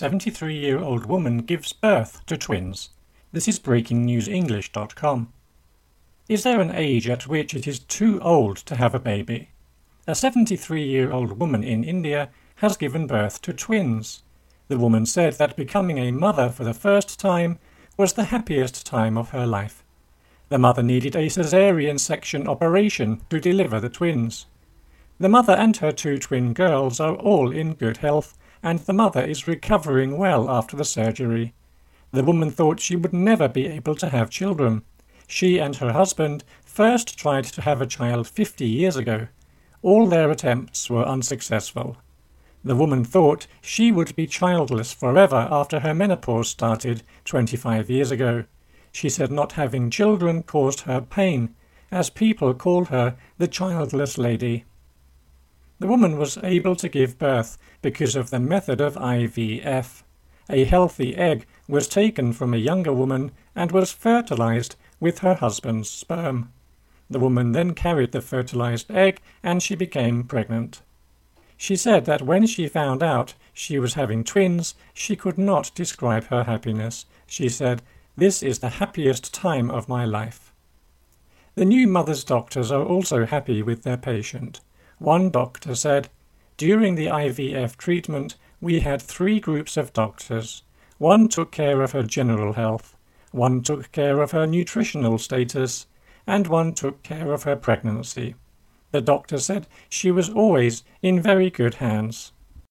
73-year-old woman gives birth to twins. This is breakingnewsenglish.com. Is there an age at which it is too old to have a baby? A 73-year-old woman in India has given birth to twins. The woman said that becoming a mother for the first time was the happiest time of her life. The mother needed a caesarean section operation to deliver the twins. The mother and her two twin girls are all in good health, and the mother is recovering well after the surgery. The woman thought she would never be able to have children. She and her husband first tried to have a child 50 years ago. All their attempts were unsuccessful. The woman thought she would be childless forever after her menopause started 25 years ago. She said not having children caused her pain, as people called her the childless lady. The woman was able to give birth because of the method of IVF. A healthy egg was taken from a younger woman and was fertilized with her husband's sperm. The woman then carried the fertilized egg and she became pregnant. She said that when she found out she was having twins, she could not describe her happiness. She said, "This is the happiest time of my life." The new mother's doctors are also happy with their patient. One doctor said, "During the IVF treatment, we had 3 groups of doctors. One took care of her general health, one took care of her nutritional status, and one took care of her pregnancy." The doctor said she was always in very good hands.